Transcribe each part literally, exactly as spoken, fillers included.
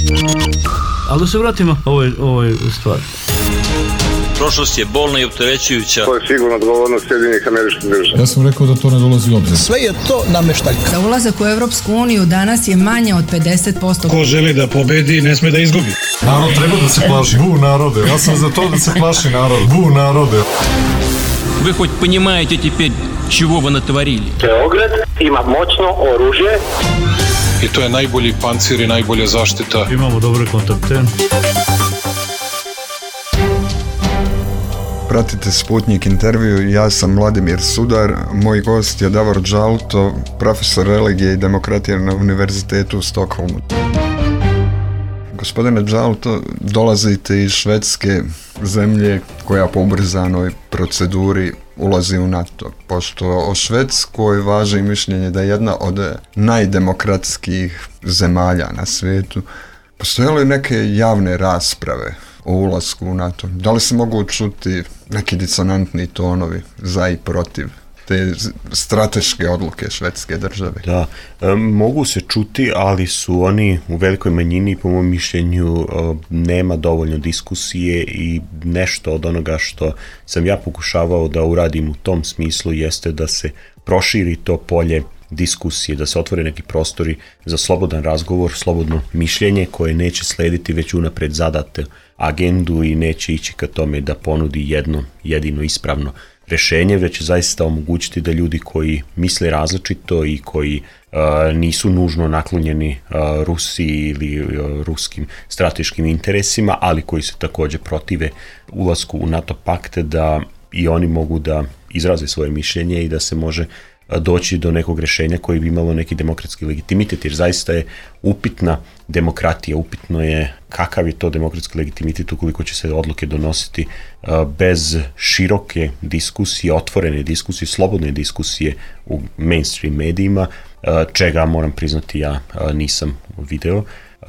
Ali da se vratimo ovoj, ovoj stvari. Prošlost je bolna i opterećujuća. To je sigurno odgovornost Sjedinjenih Američkih Država. Ja sam rekao da to ne dolazi u obzir. Sve je to nameštaljka. Za ulazak u Evropsku uniju danas je manje od pedeset posto. Ko želi da pobedi, ne sme da izgubi. Narod treba da se plaši. Bu narode. Ja sam za to da se plaši narod. Bu narode. Вы хоть понимаете теперь, чего вы натворили? Beograd ima moćno oružje. I to je najbolji pancir i najbolja zaštita. Imamo dobre kontakte. Pratite Sputnik intervju, ja sam Vladimir Sudar, moj gost je Davor Đalto, profesor religije i demokratije na Univerzitetu u Stokholmu. Gospodine Đalto, dolazite iz Švedske, zemlje koja po ubrzanoj proceduri ulazi u NATO, pošto o Švedskoj važi mišljenje da je jedna od najdemokratskijih zemalja na svijetu. Postoje li neke javne rasprave o ulasku u NATO? Da li se mogu čuti neki disonantni tonovi za i protiv te strateške odluke švedske države? Da, e, mogu se čuti, ali su oni u velikoj manjini, po mom mišljenju, e, nema dovoljno diskusije i nešto od onoga što sam ja pokušavao da uradim u tom smislu jeste da se proširi to polje diskusije, da se otvore neki prostori za slobodan razgovor, slobodno mišljenje koje neće slediti već unapred zadate agendu i neće ići ka tome da ponudi jedno jedino ispravno rešenje, već će zaista omogućiti da ljudi koji misle različito i koji uh, nisu nužno naklonjeni uh, Rusiji ili uh, ruskim strateškim interesima, ali koji se također protive ulasku u NATO pakt, da i oni mogu da izraze svoje mišljenje i da se može doći do nekog rešenja koji bi imalo neki demokratski legitimitet, jer zaista je upitna demokratija, upitno je kakav je to demokratski legitimitet ukoliko će se odluke donositi bez široke diskusije, otvorene diskusije, slobodne diskusije u mainstream medijima, čega moram priznati ja nisam video.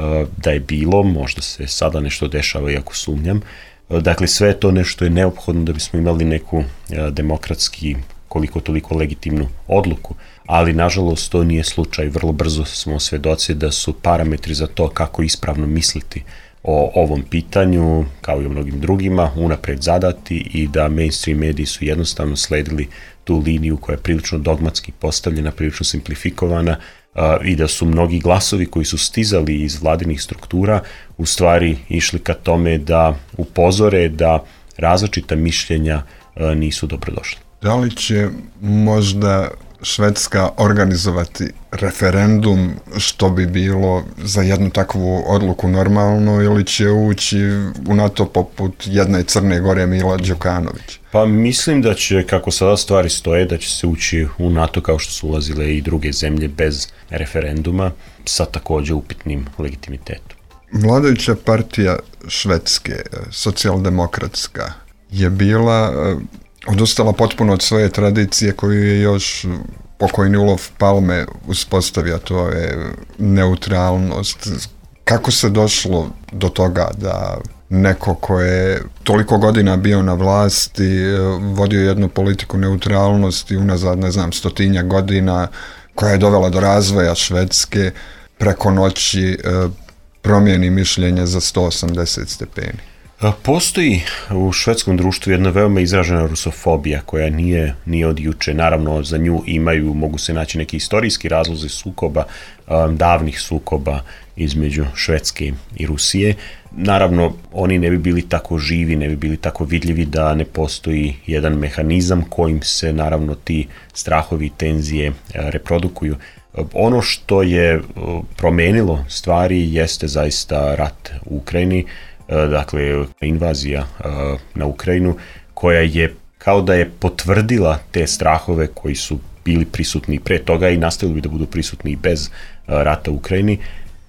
Da je bilo, možda se sada nešto dešava iako sumnjam. Dakle, sve to nešto je neophodno da bismo imali neku demokratski koliko toliko legitimnu odluku, ali nažalost to nije slučaj. Vrlo brzo smo svedoci da su parametri za to kako ispravno misliti o ovom pitanju, kao i o mnogim drugima, unapred zadati i da mainstream mediji su jednostavno sledili tu liniju koja je prilično dogmatski postavljena, prilično simplifikovana uh, i da su mnogi glasovi koji su stizali iz vladinih struktura u stvari išli ka tome da upozore da različita mišljenja uh, nisu dobrodošla. Da li će možda Švedska organizovati referendum što bi bilo za jednu takvu odluku normalno, ili će ući u NATO poput jedne Crne Gore Mila Đukanović? Pa mislim da će, kako sada stvari stoje, da će se ući u NATO kao što su ulazile i druge zemlje bez referenduma sa također upitnim legitimitetom. Vladajuća partija Švedske, socijaldemokratska, je bila odustala potpuno od svoje tradicije koju je još pokojni Olof Palme uspostavio, to je neutralnost. Kako se došlo do toga da neko ko je toliko godina bio na vlasti, vodio jednu politiku neutralnosti unazad, ne znam, stotinja godina, koja je dovela do razvoja Švedske, preko noći promijeni mišljenje za sto osamdeset stepeni? Postoji u švedskom društvu jedna veoma izražena rusofobija koja nije, nije od juče. Naravno, za nju imaju, mogu se naći neki istorijski razlozi sukoba, davnih sukoba između Švedske i Rusije. Naravno, oni ne bi bili tako živi, ne bi bili tako vidljivi da ne postoji jedan mehanizam kojim se naravno ti strahovi i tenzije reprodukuju. Ono što je promenilo stvari jeste zaista rat u Ukrajini, dakle invazija na Ukrajinu, koja je kao da je potvrdila te strahove koji su bili prisutni pre toga i nastavili bi da budu prisutni i bez rata u Ukrajini.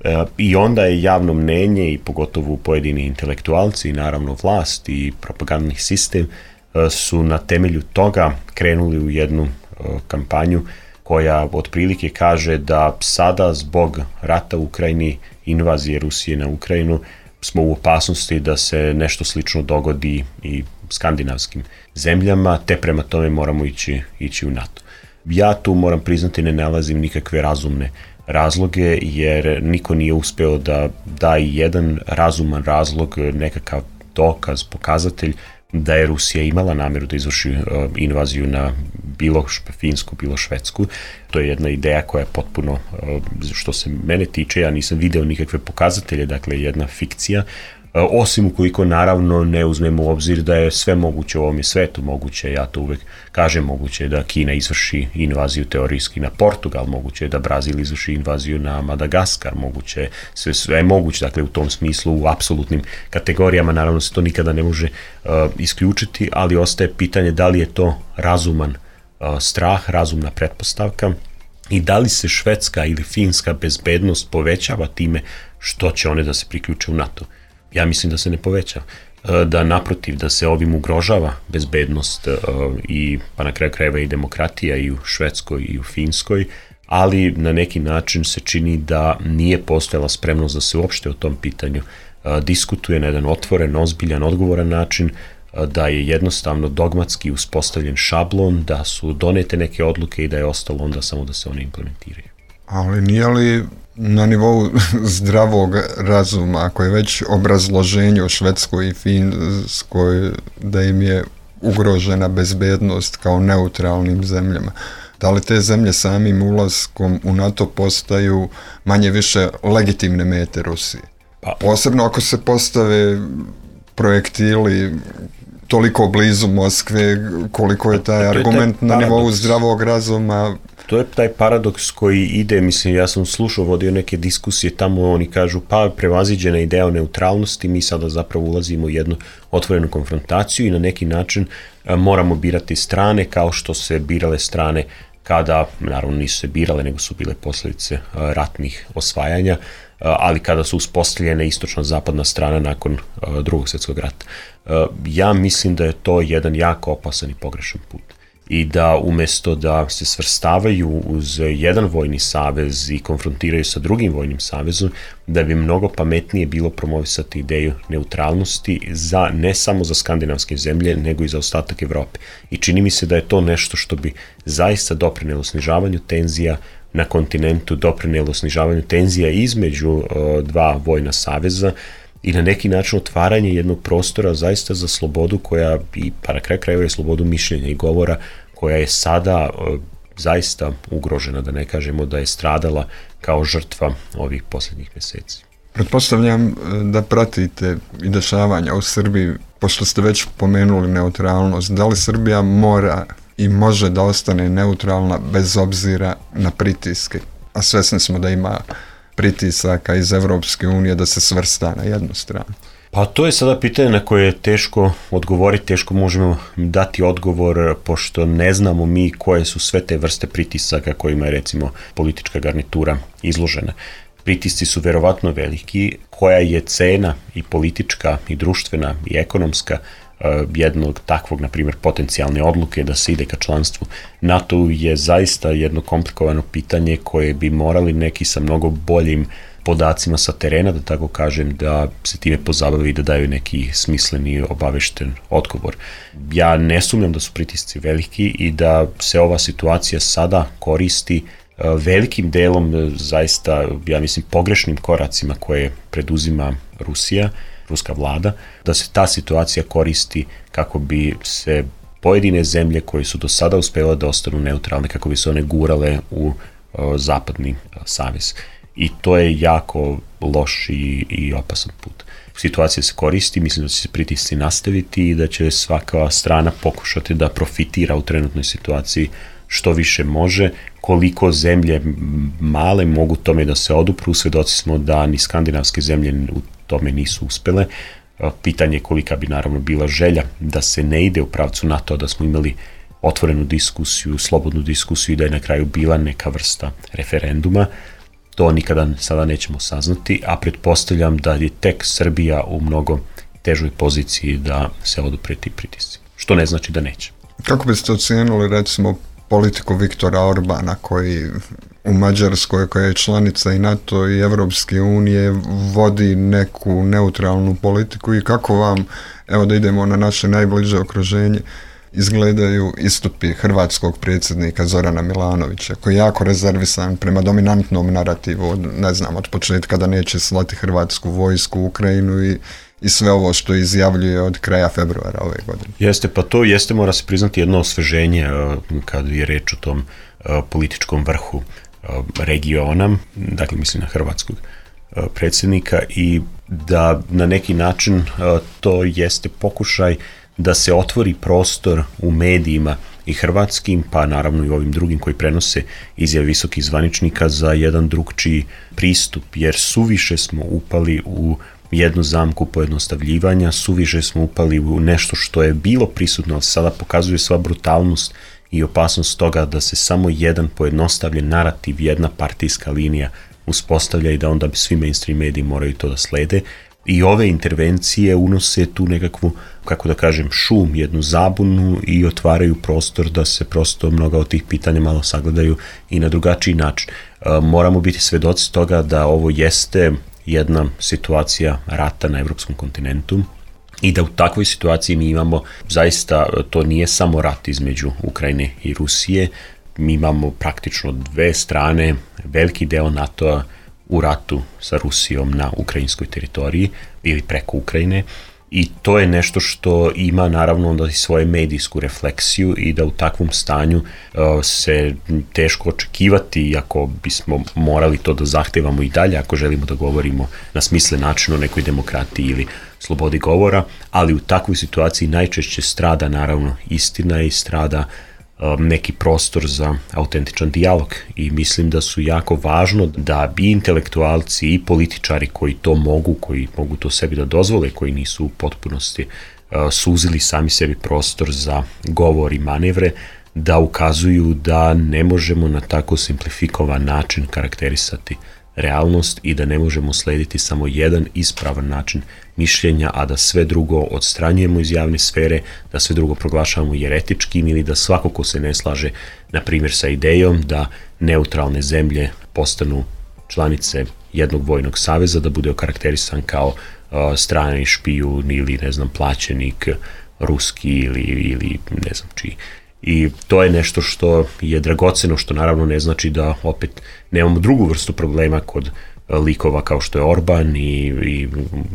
I onda je javno mnenje i pogotovo pojedini intelektualci i naravno vlast i propagandni sistem su na temelju toga krenuli u jednu kampanju koja otprilike kaže da sada zbog rata u Ukrajini, invazije Rusije na Ukrajinu, smo u opasnosti da se nešto slično dogodi i skandinavskim zemljama, te prema tome moramo ići, ići u NATO. Ja tu, moram priznati, ne nalazim nikakve razumne razloge, jer niko nije uspeo da da jedan razuman razlog, nekakav dokaz, pokazatelj da je Rusija imala namjeru da izvrši invaziju na bilo Finsku, bilo Švedsku. To je jedna ideja koja je potpuno, što se mene tiče, ja nisam video nikakve pokazatelje, dakle jedna fikcija, osim ukoliko naravno ne uzmemo u obzir da je sve moguće u ovom svetu moguće, ja to uvek kažem, moguće je da Kina izvrši invaziju teorijski na Portugal, moguće je da Brazil izvrši invaziju na Madagaskar, moguće je sve, sve je moguće, dakle u tom smislu u apsolutnim kategorijama, naravno se to nikada ne može uh, isključiti, ali ostaje pitanje da li je to razuman uh, strah, razumna pretpostavka i da li se švedska ili finska bezbednost povećava time što će one da se priključe u NATO. Ja mislim da se ne poveća, da naprotiv, da se ovim ugrožava bezbednost i pa na kraju krajeva i demokratija i u Švedskoj i u Finskoj, ali na neki način se čini da nije postojala spremnost da se uopšte o tom pitanju diskutuje na jedan otvoren, ozbiljan, odgovoran način, da je jednostavno dogmatski uspostavljen šablon, da su donete neke odluke i da je ostalo onda samo da se one implementiraju. Ali nije li na nivou zdravog razuma, ako je već obrazloženje u Švedskoj i Finskoj da im je ugrožena bezbednost kao neutralnim zemljama, da li te zemlje samim ulaskom u NATO postaju manje više legitimne mete Rusije? Pa, posebno ako se postave projektili toliko blizu Moskve, koliko je taj argument na nivou zdravog razuma. To je taj paradoks koji ide, mislim, ja sam slušao, vodio neke diskusije, tamo oni kažu, pa prevaziđena ideja o neutralnosti, mi sada zapravo ulazimo u jednu otvorenu konfrontaciju i na neki način a, moramo birati strane, kao što se birale strane kada, naravno nisu se birale, nego su bile posljedice a, ratnih osvajanja, a, ali kada su uspostavljene istočno-zapadna strana nakon a, drugog svjetskog rata. A, ja mislim da je to jedan jako opasan i pogrešan put. I da umjesto da se svrstavaju uz jedan vojni savez i konfrontiraju sa drugim vojnim savezom, da bi mnogo pametnije bilo promovisati ideju neutralnosti za, ne samo za skandinavske zemlje, nego i za ostatak Evrope. I čini mi se da je to nešto što bi zaista doprinelo snižavanju tenzija na kontinentu, doprinelo snižavanju tenzija između uh, dva vojna saveza i na neki način otvaranje jednog prostora zaista za slobodu koja, i pa na kraju krajeva je slobodu mišljenja i govora, koja je sada uh, zaista ugrožena, da ne kažemo da je stradala kao žrtva ovih posljednjih mjeseci. Pretpostavljam da pratite i dešavanja u Srbiji, pošto ste već pomenuli neutralnost, da li Srbija mora i može da ostane neutralna bez obzira na pritiske, a svesni smo da ima pritisaka iz Evropske unije da se svrsta na jednu stranu? Pa to je sada pitanje na koje je teško odgovoriti, teško možemo dati odgovor, pošto ne znamo mi koje su sve te vrste pritisaka kojima je recimo politička garnitura izložena. Pritisci su verovatno veliki, koja je cena i politička i društvena i ekonomska jednog takvog, na primjer, potencijalne odluke da se ide ka članstvu NATO je zaista jedno komplikovano pitanje koje bi morali neki sa mnogo boljim podacima sa terena, da tako kažem, da se time pozabavi i da daju neki smisleni, obavešten odgovor. Ja ne sumnjam da su pritisci veliki i da se ova situacija sada koristi velikim delom zaista, ja mislim, pogrešnim koracima koje preduzima Rusija, ruska vlada, da se ta situacija koristi kako bi se pojedine zemlje koje su do sada uspjele da ostanu neutralne, kako bi se one gurale u uh, zapadni uh, savez. I to je jako loš i, i opasan put. Situacija se koristi, mislim da će se pritisci nastaviti i da će svaka strana pokušati da profitira u trenutnoj situaciji što više može. Koliko zemlje male mogu tome da se odupru, svedoci smo da ni skandinavske zemlje u tome nisu uspjele. Pitanje je kolika bi naravno bila želja da se ne ide u pravcu NATO, da smo imali otvorenu diskusiju, slobodnu diskusiju i da je na kraju bila neka vrsta referenduma. To nikada sada nećemo saznati, a pretpostavljam da je tek Srbija u mnogo težoj poziciji da se odupre ti pritisci, što ne znači da neće. Kako biste ocijenili recimo politiku Viktora Orbana koji u Mađarskoj, koja je članica i NATO i Evropske unije, vodi neku neutralnu politiku i kako vam, evo da idemo na naše najbliže okruženje, izgledaju istupi hrvatskog predsjednika Zorana Milanovića, koji je jako rezervisan prema dominantnom narativu, od, ne znam, od početka da neće slati hrvatsku vojsku u Ukrajinu i, i sve ovo što izjavljuje od kraja februara ove godine. Jeste, pa to jeste, mora se priznati, jedno osveženje kad je reč o tom političkom vrhu regiona, dakle mislim na hrvatskog predsjednika, i da na neki način to jeste pokušaj da se otvori prostor u medijima i hrvatskim, pa naravno i ovim drugim koji prenose izjave visokih zvaničnika za jedan drugčiji pristup, jer suviše smo upali u jednu zamku pojednostavljivanja, suviše smo upali u nešto što je bilo prisutno, ali sada pokazuje sva brutalnost i opasnost toga da se samo jedan pojednostavljen narativ, jedna partijska linija uspostavlja i da onda svi mainstream mediji moraju to da slede. I ove intervencije unose tu nekakvu, kako da kažem, šum, jednu zabunu i otvaraju prostor da se prosto mnoga od tih pitanja malo sagledaju i na drugačiji način. Moramo biti svedoci toga da ovo jeste jedna situacija rata na evropskom kontinentu i da u takvoj situaciji mi imamo, zaista to nije samo rat između Ukrajine i Rusije, mi imamo praktično dve strane, veliki deo NATO-a u ratu sa Rusijom na ukrajinskoj teritoriji ili preko Ukrajine, i to je nešto što ima naravno onda i svoju medijsku refleksiju i da u takvom stanju uh, se teško očekivati, iako bismo morali to da zahtevamo i dalje ako želimo da govorimo na smislen način o nekoj demokratiji ili slobodi govora, ali u takvoj situaciji najčešće strada naravno istina i strada neki prostor za autentičan dijalog, i mislim da su jako važno da bi intelektualci i političari koji to mogu, koji mogu to sebi da dozvole, koji nisu u potpunosti suzili sami sebi prostor za govor i manevre, da ukazuju da ne možemo na tako simplifikovan način karakterisati realnost i da ne možemo slediti samo jedan ispravan način mišljenja, a da sve drugo odstranjujemo iz javne sfere, da sve drugo proglašavamo jeretičkim ili da svako ko se ne slaže, na primjer, sa idejom da neutralne zemlje postanu članice jednog vojnog saveza, da bude okarakterisan kao uh, strani špijun ili, ne znam, plaćenik ruski ili, ili ne znam čiji. I to je nešto što je dragoceno, što naravno ne znači da opet nemamo drugu vrstu problema kod likova kao što je Orban i, i,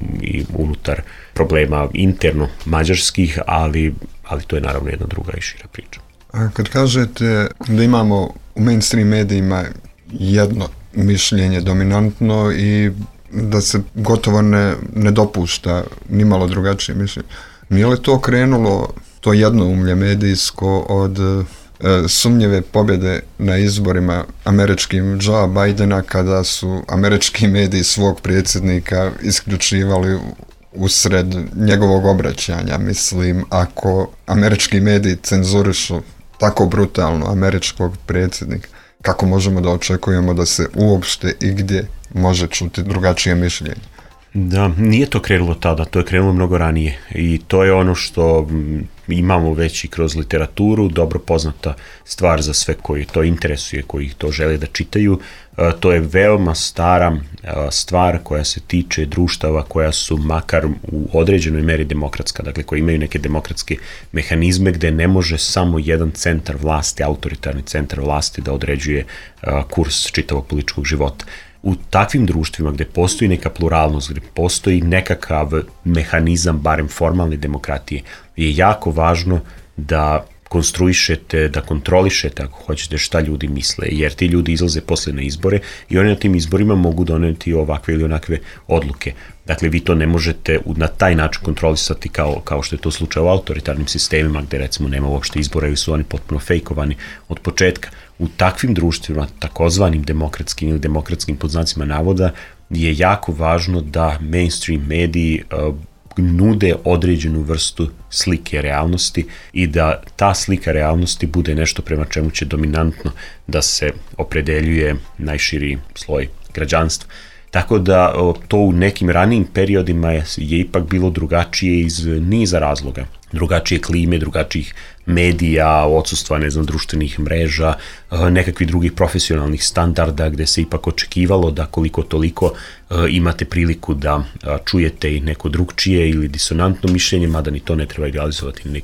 i unutar problema interno mađarskih, ali, ali to je naravno jedna druga i šira priča. A kad kažete da imamo u mainstream medijima jedno mišljenje dominantno i da se gotovo ne, ne dopušta nimalo drugačije mišljenje, nije li to krenulo, to jednoumlje medijsko, od e, sumnjive pobjede na izborima američkim Joea Bidena, kada su američki mediji svog predsjednika isključivali usred njegovog obraćanja? Mislim, ako američki mediji cenzurišu tako brutalno američkog predsjednika, kako možemo da očekujemo da se uopšte i gdje može čuti drugačije mišljenje? Da, nije to krenulo tada, to je krenulo mnogo ranije i to je ono što imamo već i kroz literaturu, dobro poznata stvar za sve koji to interesuje, koji to žele da čitaju. To je veoma stara stvar koja se tiče društava koja su makar u određenoj meri demokratska, dakle koji imaju neke demokratske mehanizme gde ne može samo jedan centar vlasti, autoritarni centar vlasti da određuje kurs čitavog političkog života. U takvim društvima gde postoji neka pluralnost, gde postoji nekakav mehanizam, barem formalne demokratije, je jako važno da konstruišete, da kontrolišete, ako hoćete, šta ljudi misle, jer ti ljudi izlaze posle na izbore i oni na tim izborima mogu doneti ovakve ili onakve odluke. Dakle, vi to ne možete na taj način kontrolisati kao, kao što je to slučaj u autoritarnim sistemima, gde recimo nema uopšte izbora ili su oni potpuno fejkovani od početka. U takvim društvima, takozvanim demokratskim ili demokratskim podznacima navoda, je jako važno da mainstream mediji uh, nude određenu vrstu slike realnosti i da ta slika realnosti bude nešto prema čemu će dominantno da se opredeljuje najširi sloj građanstva. Tako da to u nekim ranijim periodima je, je ipak bilo drugačije iz niza razloga. Drugačije klime, drugačijih medija, odsustva, ne znam, društvenih mreža, nekakvih drugih profesionalnih standarda gde se ipak očekivalo da koliko toliko imate priliku da čujete i neko drugčije ili disonantno mišljenje, mada ni to ne treba idealizovati na neki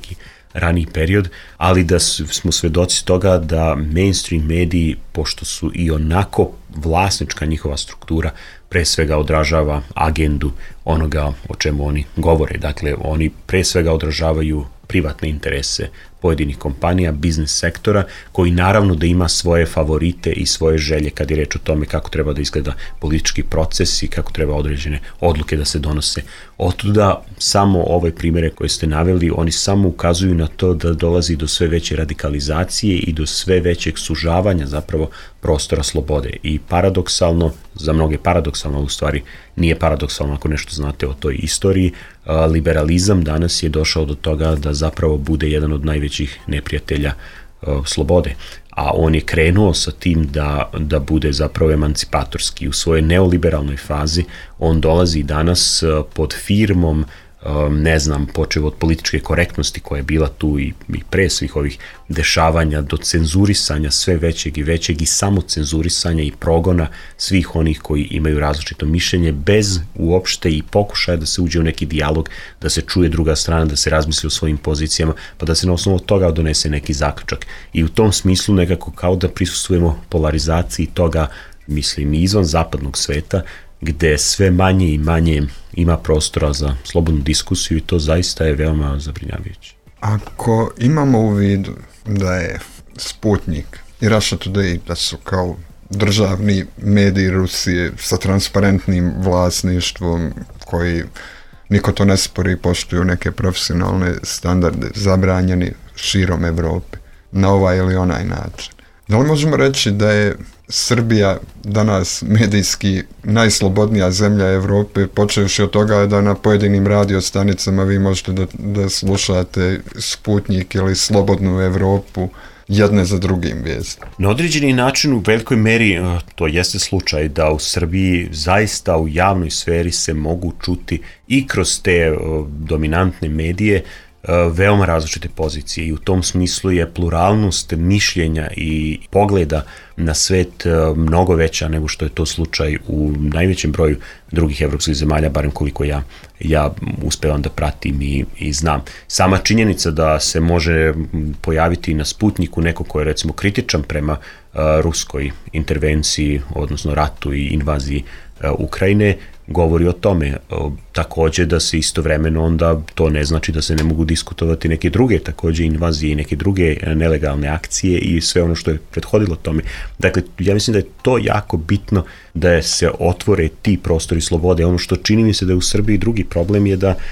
raniji period, ali da smo svedoci toga da mainstream mediji, pošto su i onako vlasnička njihova struktura, pre svega odražava agendu onoga o čemu oni govore. Dakle, oni pre svega odražavaju privatne interese pojedinih kompanija, biznis sektora, koji naravno da ima svoje favorite i svoje želje kad je reč o tome kako treba da izgleda politički proces i kako treba određene odluke da se donose. Otuda samo ove primere koje ste naveli, oni samo ukazuju na to da dolazi do sve veće radikalizacije i do sve većeg sužavanja zapravo prostora slobode. I paradoksalno, za mnoge paradoksalno, u stvari nije paradoksalno ako nešto znate o toj istoriji, liberalizam danas je došao do toga da zapravo bude jedan od najvećih neprijatelja slobode. A on je krenuo sa tim da, da bude zapravo emancipatorski. U svojoj neoliberalnoj fazi on dolazi danas pod firmom, ne znam, počev od političke korektnosti koja je bila tu i, i pre svih ovih dešavanja, do cenzurisanja sve većeg i većeg i samo cenzurisanja i progona svih onih koji imaju različito mišljenje, bez uopšte i pokušaja da se uđe u neki dijalog, da se čuje druga strana, da se razmisli o svojim pozicijama, pa da se na osnovu toga donese neki zaključak. I u tom smislu nekako kao da prisustvujemo polarizaciji toga, mislim, i izvan zapadnog sveta, gde sve manje i manje ima prostora za slobodnu diskusiju i to zaista je veoma zabrinjavajuće. Ako imamo u vidu da je Sputnik i Russia Today, da su kao državni mediji Rusije sa transparentnim vlasništvom koji niko to ne spori i poštuju neke profesionalne standarde, zabranjeni širom Evrope na ovaj ili onaj način. Da li možemo reći da je Srbija danas medijski najslobodnija zemlja Evrope, počevši od toga da na pojedinim radiostanicama vi možete da, da slušate Sputnik ili Slobodnu Evropu jedne za drugim vijestima? Na određeni način u velikoj meri to jeste slučaj da u Srbiji zaista u javnoj sferi se mogu čuti i kroz te dominantne medije veoma različite pozicije i u tom smislu je pluralnost mišljenja i pogleda na svet mnogo veća nego što je to slučaj u najvećem broju drugih evropskih zemalja, barem koliko ja, ja uspevam da pratim i, i znam. Sama činjenica da se može pojaviti na Sputniku neko ko je recimo kritičan prema uh, ruskoj intervenciji, odnosno ratu i invaziji uh, Ukrajine, govori o tome. Takođe da se istovremeno onda to ne znači da se ne mogu diskutovati neke druge takođe invazije i neke druge nelegalne akcije i sve ono što je prethodilo tome. Dakle, ja mislim da je to jako bitno da se otvore ti prostori slobode. Ono što čini mi se da je u Srbiji drugi problem je da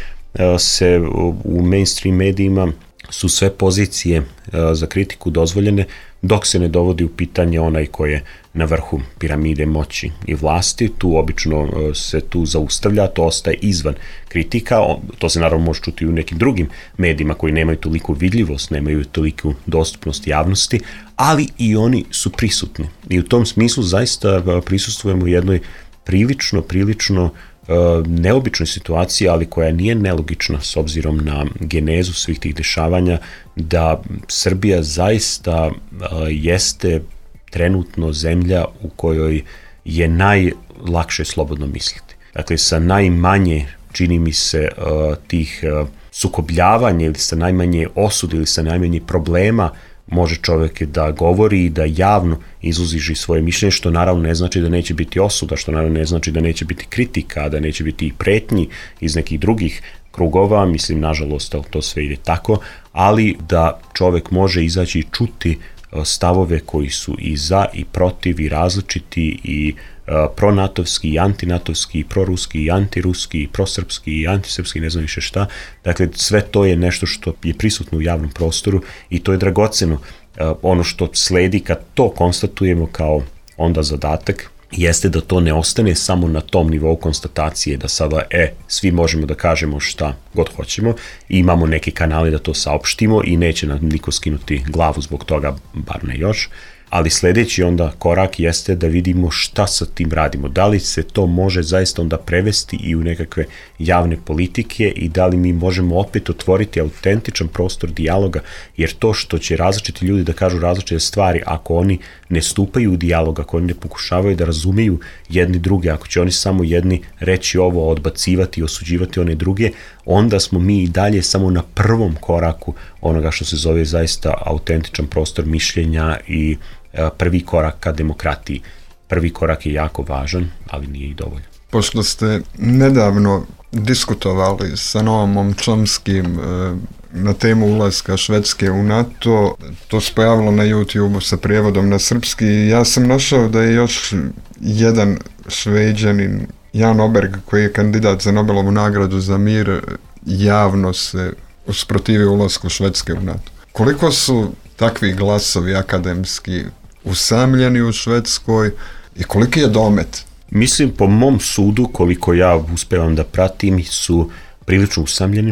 se u mainstream medijima su sve pozicije za kritiku dozvoljene dok se ne dovodi u pitanje onaj ko je na vrhu piramide moći i vlasti. Tu obično se tu zaustavlja, to ostaje izvan kritika, to se naravno može čuti u nekim drugim medijima koji nemaju toliko vidljivost, nemaju toliku dostupnost javnosti, ali i oni su prisutni. I u tom smislu zaista prisustvujemo jednoj prilično, prilično neobičnoj situaciji, ali koja nije nelogična s obzirom na genezu svih tih dešavanja, da Srbija zaista jeste trenutno zemlja u kojoj je najlakše slobodno misliti. Dakle, sa najmanje, čini mi se, tih sukobljavanja ili sa najmanje osude ili sa najmanje problema može čovjek da govori i da javno izuziži svoje mišljenje, što naravno ne znači da neće biti osuda, što naravno ne znači da neće biti kritika, da neće biti i pretnji iz nekih drugih krugova, mislim, nažalost, to sve ide tako, ali da čovjek može izaći i čuti stavove koji su i za i protiv i različiti i pronatovski i antinatovski i proruski i antiruski i prosrpski i antisrpski, ne znam više šta. Dakle, sve to je nešto što je prisutno u javnom prostoru i to je dragoceno. Ono što sledi kad to konstatujemo kao onda zadatak jeste da to ne ostane samo na tom nivou konstatacije da sada, e, svi možemo da kažemo šta god hoćemo i imamo neke kanale da to saopštimo i neće nam niko skinuti glavu zbog toga, bar ne još. Ali sledeći onda korak jeste da vidimo šta sa tim radimo. Da li se to može zaista onda prevesti i u nekakve javne politike i da li mi možemo opet otvoriti autentičan prostor dijaloga, jer to što će različiti ljudi da kažu različite stvari, ako oni ne stupaju u dijalog, ako oni ne pokušavaju da razumeju jedni druge, ako će oni samo jedni reći ovo, odbacivati i osuđivati one druge, onda smo mi i dalje samo na prvom koraku onoga što se zove zaista autentičan prostor mišljenja i prvi korak ka demokratiji. Prvi korak je jako važan, ali nije i dovoljan. Pošto ste nedavno diskutovali sa Noamom Chomskym na temu ulaska Švedske u NATO, to se pojavilo na YouTube sa prijevodom na srpski. Ja sam našao da je još jedan Šveđanin, Jan Oberg, koji je kandidat za Nobelovu nagradu za mir, javno se usprotivio ulasku Švedske u NATO. Koliko su takvi glasovi akademski usamljeni u Švedskoj i koliki je domet? Mislim, po mom sudu, koliko ja uspevam da pratim, su prilično usamljeni,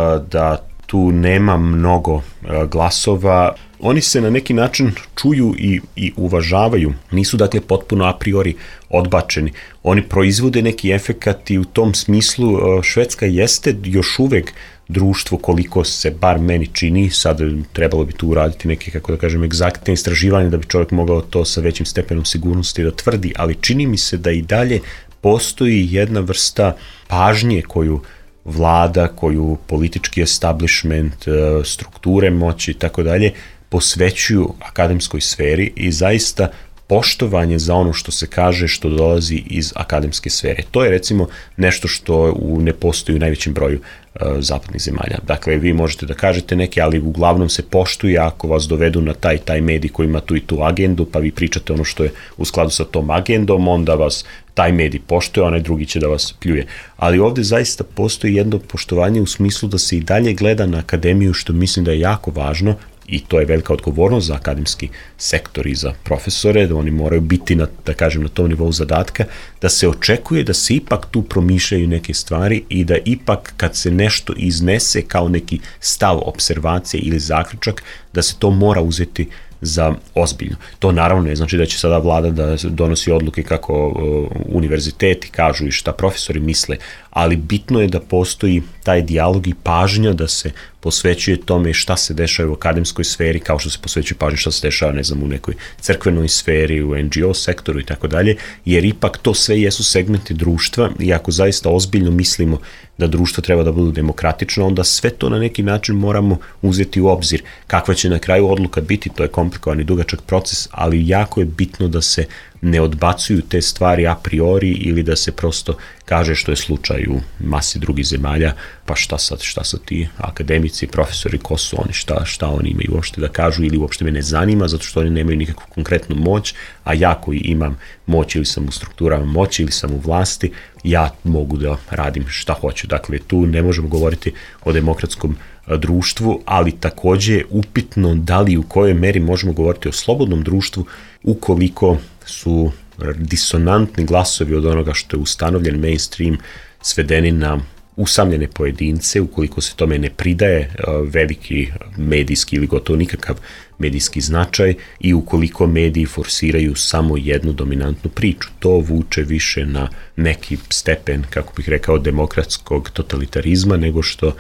da tu nema mnogo glasova. Oni se na neki način čuju i, i uvažavaju, nisu dakle potpuno a priori odbačeni. Oni proizvode neki efekat i u tom smislu Švedska jeste još uvek društvo, koliko se bar meni čini, sad trebalo bi tu uraditi neke, kako da kažem, egzaktne istraživanje da bi čovjek mogao to sa većim stepenom sigurnosti da tvrdi, ali čini mi se da i dalje postoji jedna vrsta pažnje koju vlada, koju politički establishment, strukture moći i tako dalje posvećuju akademskoj sferi i zaista poštovanje za ono što se kaže, što dolazi iz akademske sfere. To je recimo nešto što u, ne postoji u najvećem broju uh, zapadnih zemalja. Dakle, vi možete da kažete neke, ali uglavnom se poštuje ako vas dovedu na taj taj medij koji ima tu i tu agendu, pa vi pričate ono što je u skladu sa tom agendom, onda vas taj medij poštuje, onaj drugi će da vas pljuje. Ali ovde zaista postoji jedno poštovanje u smislu da se i dalje gleda na akademiju, što mislim da je jako važno, i to je velika odgovornost za akademski sektor i za profesore, da oni moraju biti na, da kažem, na tom nivou zadatka, da se očekuje da se ipak tu promišljaju neke stvari i da ipak kad se nešto iznese kao neki stav, observacije ili zaključak, da se to mora uzeti za ozbiljno. To naravno ne znači da će sada vlada da donosi odluke kako uh, univerziteti kažu i šta profesori misle, ali bitno je da postoji taj dijalog i pažnja da se posvećuje tome šta se dešava u akademskoj sferi, kao što se posvećuje pažnja šta se dešava, ne znam, u nekoj crkvenoj sferi, u en dži o sektoru i tako dalje, jer ipak to sve jesu segmenti društva i ako zaista ozbiljno mislimo da društvo treba da bude demokratično, onda sve to na neki način moramo uzeti u obzir. Kakva će na kraju odluka biti, to je komplikovan i dugačak proces, ali jako je bitno da se ne odbacuju te stvari a priori ili da se prosto kaže što je slučaj u masi drugih zemalja, pa šta sad, šta sad ti akademici, profesori, ko su oni, šta, šta oni imaju uopšte da kažu ili uopšte me ne zanima zato što oni nemaju nikakvu konkretnu moć, a ja koji imam moć ili sam u strukturama moći ili sam u vlasti, ja mogu da radim šta hoću. Dakle, tu ne možemo govoriti o demokratskom društvu, ali takođe je upitno da li u kojoj meri možemo govoriti o slobodnom društvu ukoliko su disonantni glasovi od onoga što je ustanovljen mainstream svedeni na usamljene pojedince, ukoliko se tome ne pridaje veliki medijski ili gotovo nikakav medijski značaj i ukoliko mediji forsiraju samo jednu dominantnu priču. To vuče više na neki stepen, kako bih rekao, demokratskog totalitarizma nego što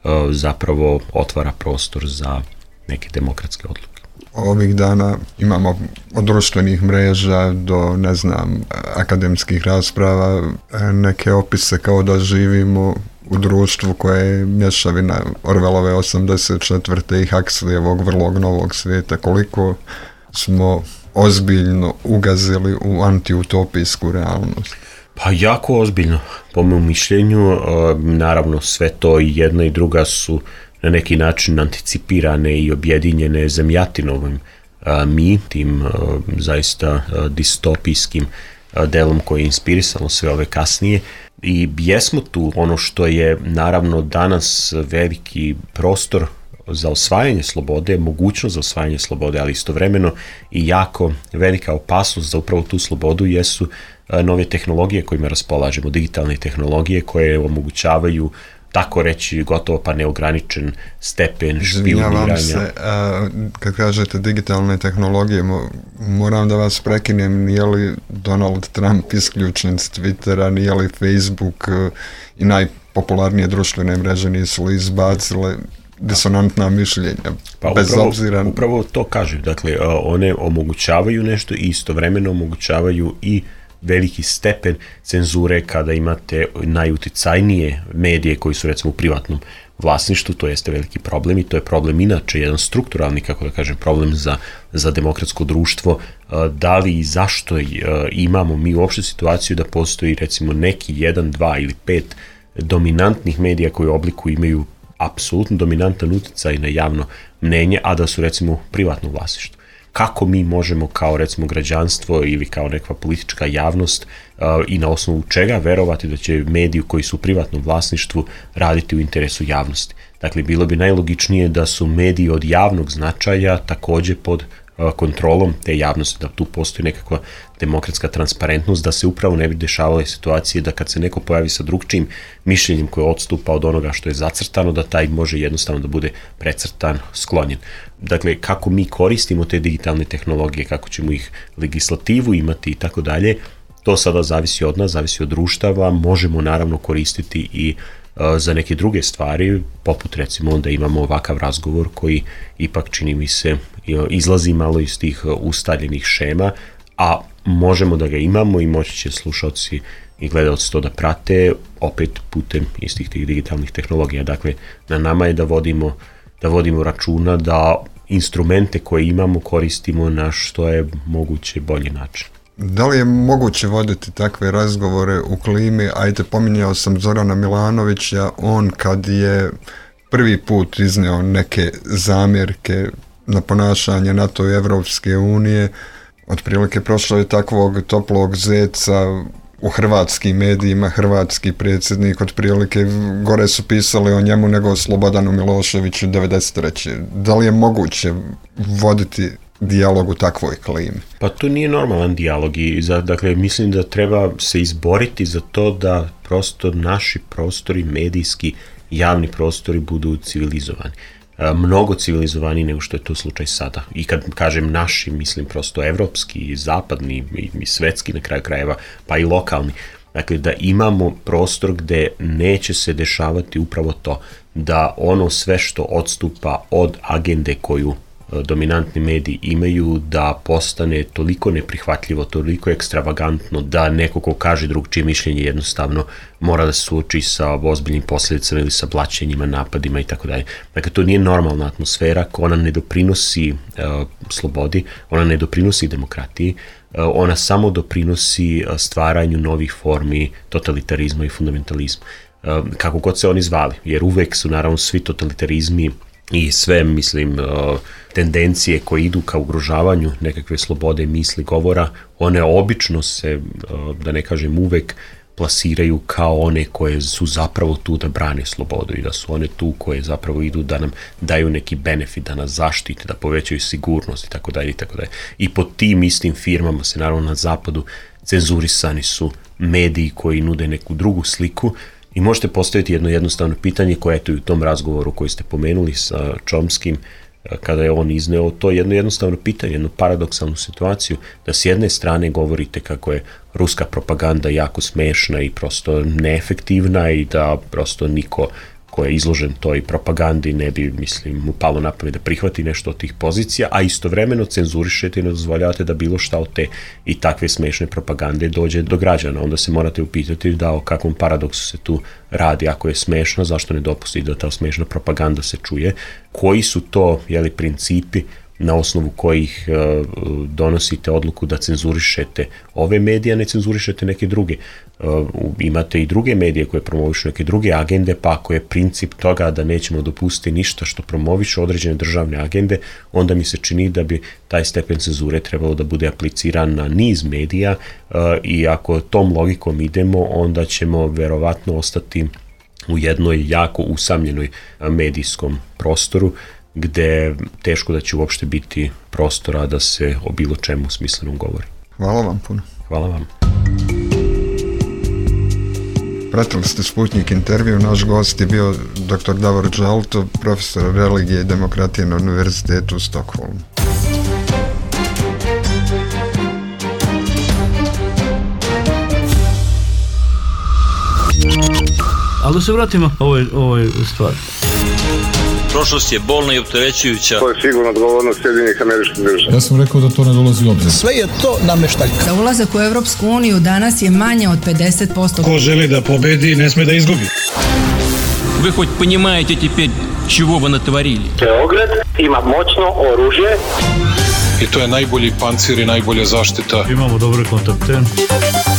zapravo otvara prostor za neke demokratske odluke. Ovih dana imamo od društvenih mreža do, ne znam, akademskih rasprava, neke opise kao da živimo u društvu koje je mješavina Orwellove osamdeset četvrte i Huxleyevog vrlog novog svijeta. Koliko smo ozbiljno ugazili u antiutopijsku realnost? Pa jako ozbiljno, po mom mišljenju. Naravno, sve to i jedna i druga su na neki način anticipirane i objedinjene Zemljatinovim mi, tim zaista distopijskim delom koji je inspirisalo sve ove kasnije. I jesmo tu, ono što je naravno danas veliki prostor za osvajanje slobode, mogućnost za osvajanje slobode, ali istovremeno i jako velika opasnost za upravo tu slobodu jesu nove tehnologije kojima raspolažemo, digitalne tehnologije koje omogućavaju, tako reći, gotovo pa neograničen stepen špijuniranja. Izvinjavam se, a, kad kažete digitalne tehnologije, mo, moram da vas prekinem, nije li Donald Trump isključen s Twittera, nije li Facebook i najpopularnije društvene mreže nisu li izbacile disonantna mišljenja. Pa bez upravo, obzira... upravo to kažem. Dakle, one omogućavaju nešto i istovremeno omogućavaju i veliki stepen cenzure kada imate najuticajnije medije koji su recimo u privatnom vlasništvu, to jeste veliki problem i to je problem inače, jedan strukturalni, kako da kažem, problem za, za demokratsko društvo. Da li i zašto imamo mi uopšte situaciju da postoji recimo neki jedan, dva ili pet dominantnih medija koji u obliku imaju apsolutno dominantan uticaj na javno mnenje, a da su recimo u privatnom vlasništvu. Kako mi možemo kao recimo građanstvo ili kao nekakva politička javnost uh, i na osnovu čega verovati da će mediji koji su u privatnom vlasništvu raditi u interesu javnosti. Dakle, bilo bi najlogičnije da su mediji od javnog značaja također pod uh, kontrolom te javnosti, da tu postoji nekakva demokratska transparentnost, da se upravo ne bi dešavale situacije da kad se neko pojavi sa drugčijim mišljenjem koje odstupa od onoga što je zacrtano, da taj može jednostavno da bude precrtan, sklonjen. Dakle, kako mi koristimo te digitalne tehnologije, kako ćemo ih legislativu imati i tako dalje, to sada zavisi od nas, zavisi od društava, možemo naravno koristiti i uh, za neke druge stvari, poput recimo da imamo ovakav razgovor koji ipak čini mi se izlazi malo iz tih ustaljenih šema, a možemo da ga imamo i moći će slušalci i gledalci to da prate opet putem istih tih digitalnih tehnologija. Dakle, na nama je da vodimo da vodimo računa da instrumente koje imamo koristimo na što je moguće bolji način. Da li je moguće voditi takve razgovore u klimi? Ajde, pominjao sam Zorana Milanovića, on kad je prvi put izneo neke zamjerke na ponašanje NATO i Evropske unije, otprilike prošlo je takvog toplog zeca u hrvatskim medijima, hrvatski predsjednik, otprilike gore su pisali o njemu nego o Slobodanu Miloševiću devedeset treće. Da li je moguće voditi dijalog u takvoj klimi? Pa to nije normalan dijalog i za, dakle, mislim da treba se izboriti za to da prosto naši prostori, medijski, javni prostori budu civilizovani. Mnogo civilizovaniji nego što je to slučaj sada. I kad kažem naši, mislim prosto evropski, zapadni i svetski na kraju krajeva, pa i lokalni. Dakle, da imamo prostor gde neće se dešavati upravo to, da ono sve što odstupa od agende koju dominantni mediji imaju, da postane toliko neprihvatljivo, toliko ekstravagantno, da neko ko kaže drugčije mišljenje jednostavno mora da se suoči sa ozbiljnim posljedicama ili sa blaćenjima, napadima i tako dalje. Dakle, to nije normalna atmosfera, ona ne doprinosi uh, slobodi, ona ne doprinosi demokratiji, uh, ona samo doprinosi uh, stvaranju novih formi totalitarizma i fundamentalizma. Uh, kako god se oni zvali, jer uvek su naravno svi totalitarizmi i sve, mislim, tendencije koje idu ka ugrožavanju nekakve slobode misli, govora, one obično se, da ne kažem uvek, plasiraju kao one koje su zapravo tu da brane slobodu i da su one tu koje zapravo idu da nam daju neki benefit, da nas zaštite, da povećaju sigurnost i tako dalje i tako dalje. I pod tim istim firmama se naravno na zapadu cenzurisani su mediji koji nude neku drugu sliku. I možete postaviti jedno jednostavno pitanje koje je tu u tom razgovoru koji ste pomenuli sa Chomskim, kada je on izneo to jedno jednostavno pitanje, jednu paradoksalnu situaciju, da s jedne strane govorite kako je ruska propaganda jako smešna i prosto neefektivna i da prosto niko ko je izložen toj propagandi ne bi, mislim, mu palo na pamet da prihvati nešto od tih pozicija, a istovremeno cenzurišete i ne dozvoljavate da bilo šta od te i takve smešne propagande dođe do građana. Onda se morate upitati da o kakvom paradoksu se tu radi. Ako je smešno, zašto ne dopusti da ta smešna propaganda se čuje? Koji su to, jeli, principi na osnovu kojih uh, donosite odluku da cenzurišete ove medije, a ne cenzurišete neke druge. Uh, imate i druge medije koje promovišu neke druge agende, pa ako je princip toga da nećemo dopustiti ništa što promovišu određene državne agende, onda mi se čini da bi taj stepen cenzure trebalo da bude apliciran na niz medija uh, i ako tom logikom idemo, onda ćemo verovatno ostati u jednoj jako usamljenoj medijskom prostoru, gde teško da će uopšte biti prostora da se o bilo čemu smislenom govori. Hvala vam puno. Hvala vam. Pratili ste Sputnik intervju, naš gost je bio doktor Davor Đalto, profesor religije i demokratije na Univerzitetu u Stokholmu. Ali da se vratimo ovoj, ovoj stvari. Prošlost je bolna i opterećujuća. To je sigurno odgovornost Sjedinjenih Američkih Država. Ja sam rekao da to ne dolazi u obzir. Sve je to nameštaljka. Za ulazak u Europsku uniju danas je manje od pedeset posto. Ko želi da pobedi, ne sme da izgubi. Вы хоть понимаете теперь, чего вы натворили? Beograd ima moćno oružje. I to je najbolji pancir i najbolja zaštita. Imamo dobre kontakte.